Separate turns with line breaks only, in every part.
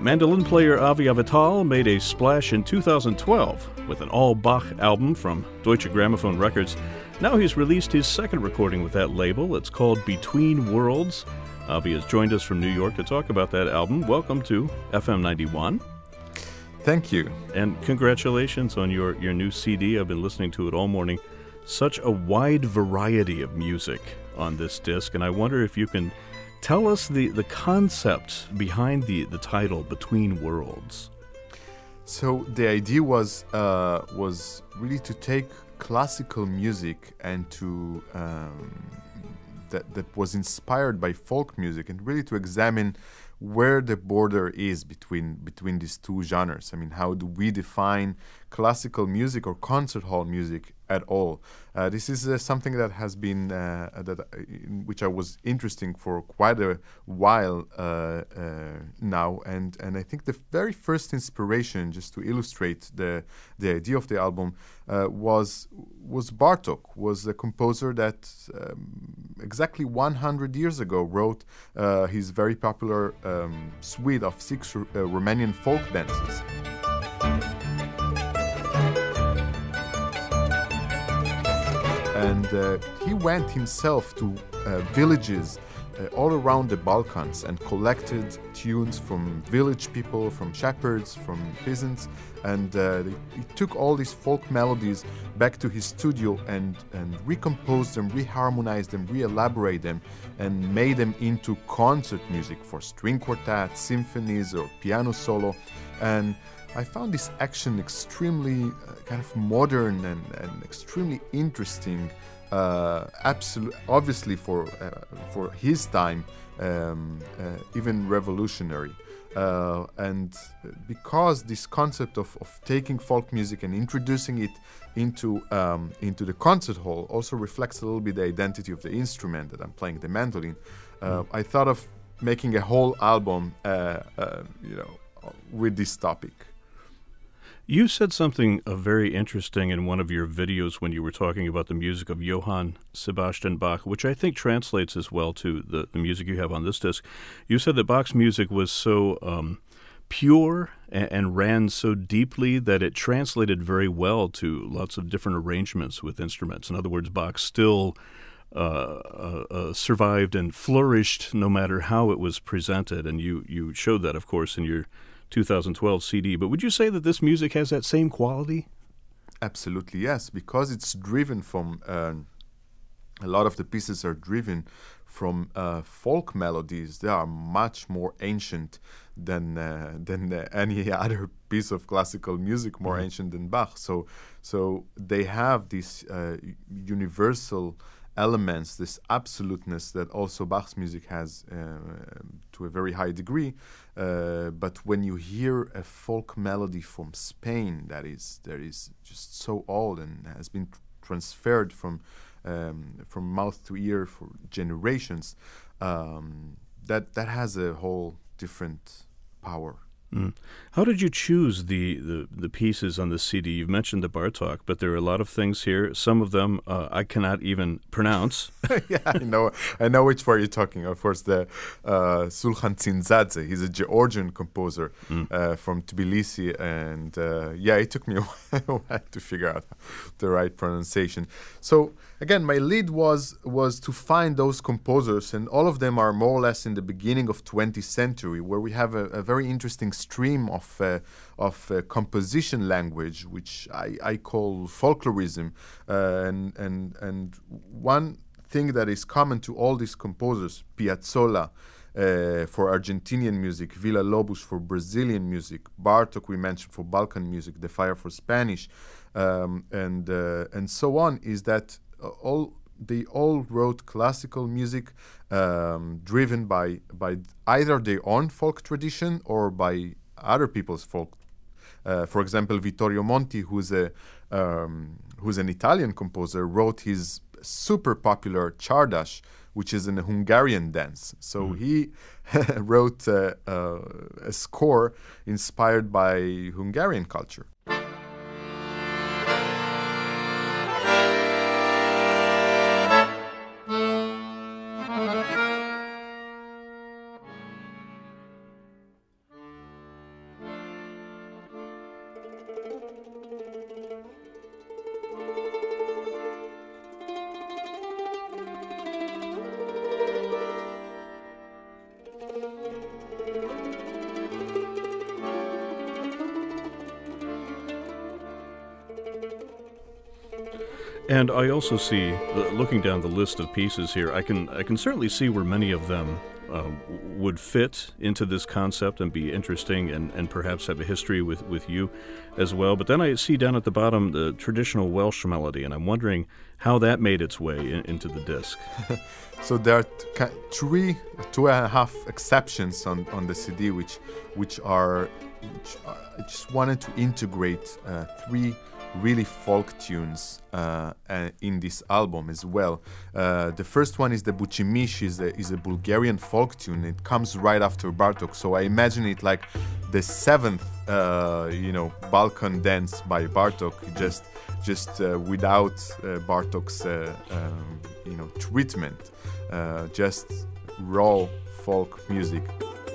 Mandolin player Avi Avital made a splash in 2012 with an all-Bach album from Deutsche Grammophon Records. Now he's released his second recording with that label. It's called Between Worlds. Avi has joined us from New York to talk about that album. Welcome to FM 91.
Thank you.
And congratulations on your new CD. I've been listening to it all morning. Such a wide variety of music on this disc, and I wonder if you can tell us the concept behind the title, Between Worlds.
So the idea was really to take classical music and to that was inspired by folk music, and really to examine where the border is between these two genres. I mean, how do we define classical music or concert hall music at all? This is something that has been in which I was interesting for quite a while now, and I think the very first inspiration, just to illustrate the idea of the album, was Bartók, was a composer that exactly 100 years ago wrote his very popular suite of 6 Romanian folk dances. And he went himself to villages all around the Balkans and collected tunes from village people, from shepherds, from peasants, and he took all these folk melodies back to his studio and recomposed them, reharmonized them, re-elaborated them, and made them into concert music for string quartets, symphonies, or piano solo. And I found this action extremely kind of modern and extremely interesting, obviously for his time, even revolutionary. And because this concept of taking folk music and introducing it into the concert hall also reflects a little bit the identity of the instrument that I'm playing, the mandolin, I thought of making a whole album, with this topic.
You said something very interesting in one of your videos when you were talking about the music of Johann Sebastian Bach, which I think translates as well to the music you have on this disc. You said that Bach's music was so pure and ran so deeply that it translated very well to lots of different arrangements with instruments. In other words, Bach still survived and flourished no matter how it was presented, and you showed that, of course, in your 2012 CD. But would you say that this music has that same quality?
Absolutely, yes, because it's driven from a lot of the pieces are driven from folk melodies. They are much more ancient than any other piece of classical music, more ancient than Bach. So they have these universal elements, this absoluteness that also Bach's music has to a very high degree. But when you hear a folk melody from Spain that is just so old and has been transferred from mouth to ear for generations, that has a whole different power.
How did you choose the pieces on the CD? You've mentioned the Bartók, but there are a lot of things here. Some of them I cannot even pronounce.
Yeah, I know which part you're talking. Of course, the Sulhan Tsindzadze. He's a Georgian composer from Tbilisi, and it took me a while to figure out the right pronunciation. So again, my lead was to find those composers, and all of them are more or less in the beginning of 20th century, where we have a very interesting stream of composition language, which I call folklorism, and one thing that is common to all these composers, Piazzolla for Argentinian music, Villa-Lobos for Brazilian music, Bartók we mentioned for Balkan music, De Falla for Spanish, and so on, is that they all wrote classical music driven by either their own folk tradition or by other people's folk. For example, Vittorio Monti, who's an Italian composer, wrote his super popular Csárdás, which is a Hungarian dance. So he wrote a score inspired by Hungarian culture.
And I also see, looking down the list of pieces here, I can certainly see where many of them would fit into this concept and be interesting and perhaps have a history with you as well. But then I see down at the bottom the traditional Welsh melody, and I'm wondering how that made its way into the disc.
So there are two and a half exceptions on the CD, which I just wanted to integrate three really folk tunes in this album as well. The first one is the Bucimish, is a Bulgarian folk tune. It comes right after Bartok, so I imagine it like the seventh, Balkan dance by Bartok, just without Bartok's, treatment, just raw folk music.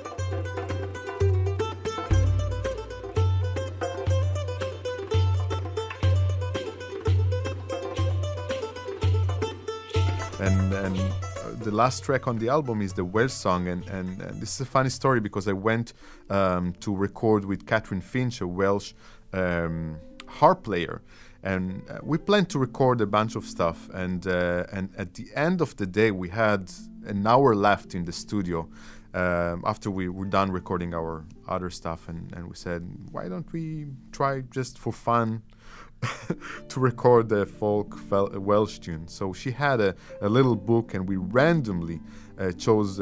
And the last track on the album is the Welsh song, and this is a funny story because I went to record with Catherine Finch, a Welsh harp player, and we planned to record a bunch of stuff, and at the end of the day we had an hour left in the studio after we were done recording our other stuff, and we said, why don't we try just for fun to record the folk Welsh tune. So she had a little book, and we randomly chose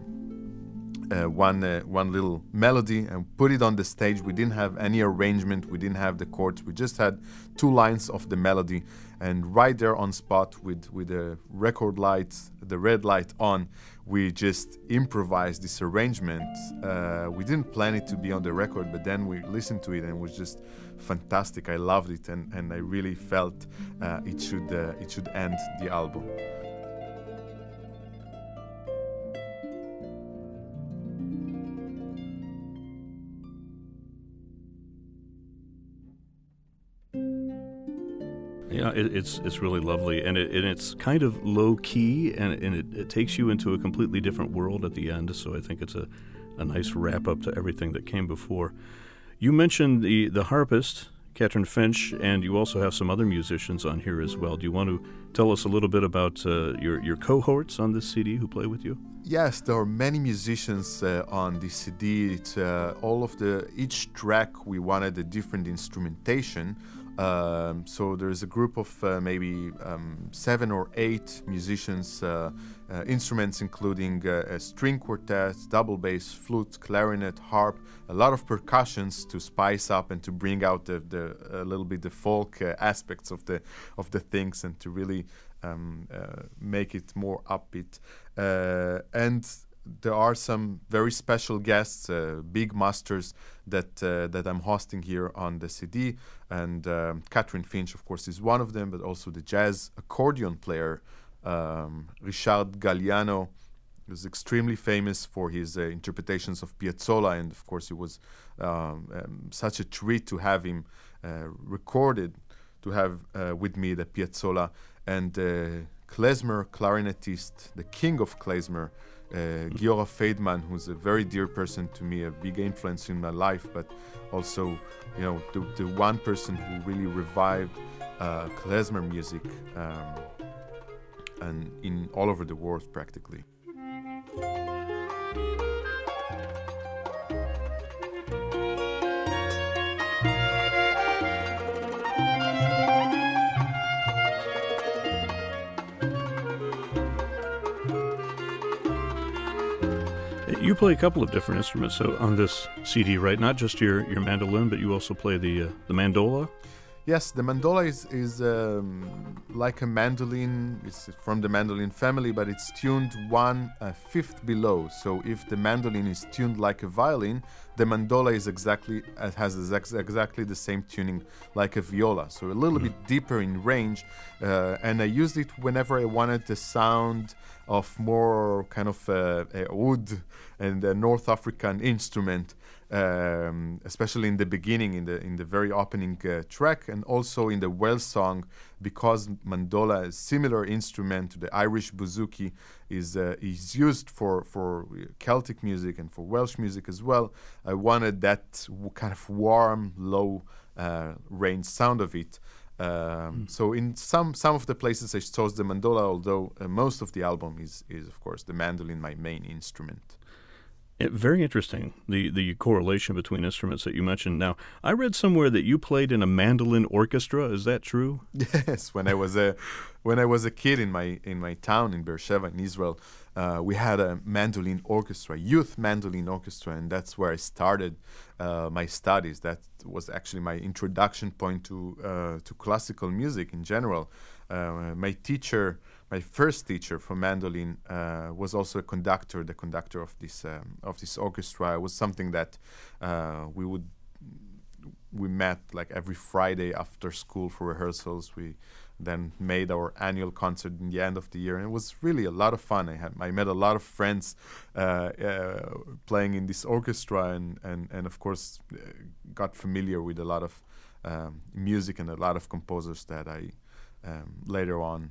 one little melody and put it on the stage. We didn't have any arrangement, we didn't have the chords, we just had 2 lines of the melody, and right there on spot with the record light, the red light on, we just improvised this arrangement. We didn't plan it to be on the record, but then we listened to it and it was just fantastic. I loved it, and I really felt it should end the album.
Yeah, it's really lovely, and it's kind of low key, and it takes you into a completely different world at the end. So I think it's a nice wrap up to everything that came before. You mentioned the harpist, Catherine Finch, and you also have some other musicians on here as well. Do you want to tell us a little bit about your cohorts on this CD who play with you?
Yes, there are many musicians on this CD. It's each track we wanted a different instrumentation. So there's a group of maybe 7 or 8 musicians, instruments including a string quartet, double bass, flute, clarinet, harp, a lot of percussions to spice up and to bring out a little bit the folk aspects of the things, and to really make it more upbeat. And there are some very special guests, big masters that I'm hosting here on the CD, and Catherine Finch, of course, is one of them, but also the jazz accordion player, Richard Galliano, who's extremely famous for his interpretations of Piazzolla, and of course it was such a treat to have him recorded, to have with me the Piazzolla, and klezmer clarinetist, the king of klezmer, Giora Feidman, who's a very dear person to me, a big influence in my life, but also, the one person who really revived klezmer music and in all over the world practically.
You play a couple of different instruments on this CD, right? Not just your mandolin, but you also play the mandola?
Yes, the mandola is like a mandolin. It's from the mandolin family, but it's tuned 1/5 below. So if the mandolin is tuned like a violin, the mandola has exactly the same tuning like a viola. So a little bit deeper in range, and I used it whenever I wanted the sound of more kind of a oud and a North African instrument. Especially in the beginning, in the very opening track, and also in the Welsh song, because mandola, a similar instrument to the Irish bouzouki, is used for Celtic music and for Welsh music as well. I wanted that kind of warm, low range sound of it. So in some of the places I chose the mandola, although most of the album is of course the mandolin, my main instrument.
Very interesting, the correlation between instruments that you mentioned. Now, I read somewhere that you played in a mandolin orchestra. Is that true?
Yes, when I was a kid in my town in Beersheba in Israel, we had a mandolin orchestra, youth mandolin orchestra, and that's where I started my studies. That was actually my introduction point to classical music in general. My first teacher for mandolin was also the conductor of this orchestra. It was something that we met like every Friday after school for rehearsals. We then made our annual concert in the end of the year, and it was really a lot of fun. I met a lot of friends playing in this orchestra, and of course got familiar with a lot of music and a lot of composers that I later on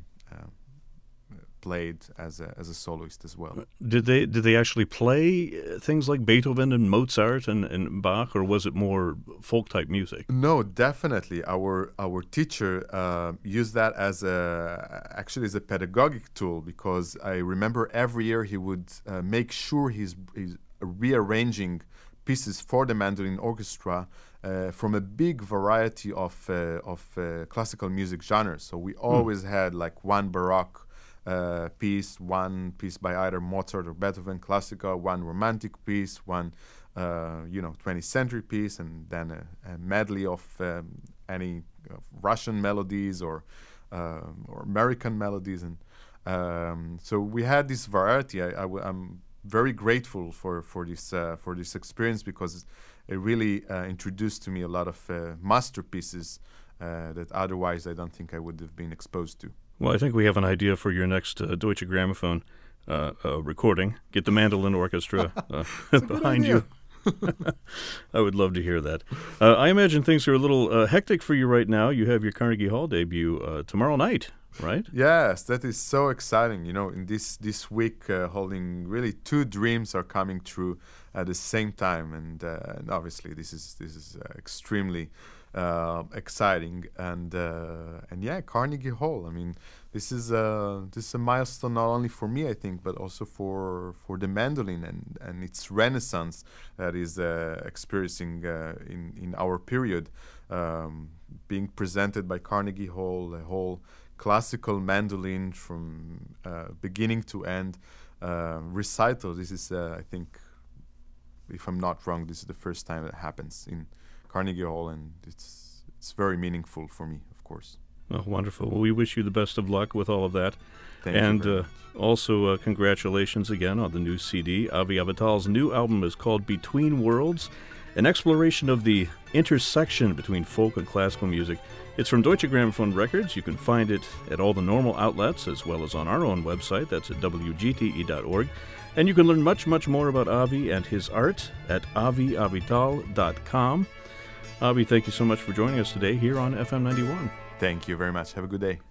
played as a soloist as well.
Did they actually play things like Beethoven and Mozart and Bach, or was it more folk type music?
No, definitely. Our teacher used that as a pedagogic tool, because I remember every year he would make sure he's rearranging pieces for the mandolin orchestra from a big variety of classical music genres. So we always had like one Baroque piece, one piece by either Mozart or Beethoven, classical, one romantic piece, one 20th century piece, and then a medley of any Russian melodies or American melodies, and so we had this variety. I'm very grateful for this experience, because it really introduced to me a lot of masterpieces that otherwise I don't think I would have been exposed to.
Well, I think we have an idea for your next Deutsche Grammophon recording. Get the mandolin orchestra behind you. I would love to hear that. I imagine things are a little hectic for you right now. You have your Carnegie Hall debut tomorrow night, right?
Yes, that is so exciting. In this week, holding really two dreams are coming true at the same time, and obviously this is extremely exciting, and yeah, Carnegie Hall. I mean, this is a milestone not only for me, I think, but also for the mandolin and its renaissance that is experiencing in our period, being presented by Carnegie Hall, a whole classical mandolin from beginning to end recital. This is, I think, if I'm not wrong, this is the first time it happens in Carnegie Hall, and it's very meaningful for me, of course.
Oh, wonderful. Well, we wish you the best of luck with all of that.
Thank you.
And also congratulations again on the new CD. Avi Avital's new album is called Between Worlds, an exploration of the intersection between folk and classical music. It's from Deutsche Grammophon Records. You can find it at all the normal outlets, as well as on our own website. That's at wgte.org. And you can learn much, much more about Avi and his art at aviavital.com. Avi, thank you so much for joining us today here on FM 91.
Thank you very much. Have a good day.